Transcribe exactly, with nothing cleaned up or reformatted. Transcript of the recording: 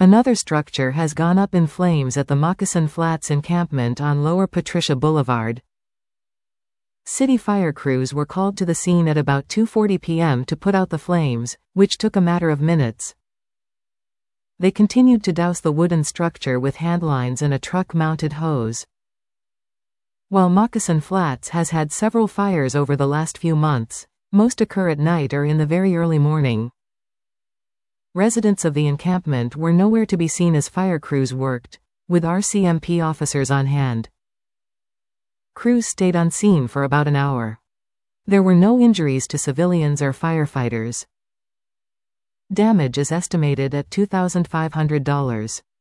Another structure has gone up in flames at the Moccasin Flats encampment on Lower Patricia Boulevard. City fire crews were called to the scene at about two forty p m to put out the flames, which took a matter of minutes. They continued to douse the wooden structure with handlines and a truck-mounted hose. While Moccasin Flats has had several fires over the last few months, most occur at night or in the very early morning. Residents of the encampment were nowhere to be seen as fire crews worked, with R C M P officers on hand. Crews stayed on scene for about an hour. There were no injuries to civilians or firefighters. Damage is estimated at two thousand five hundred dollars.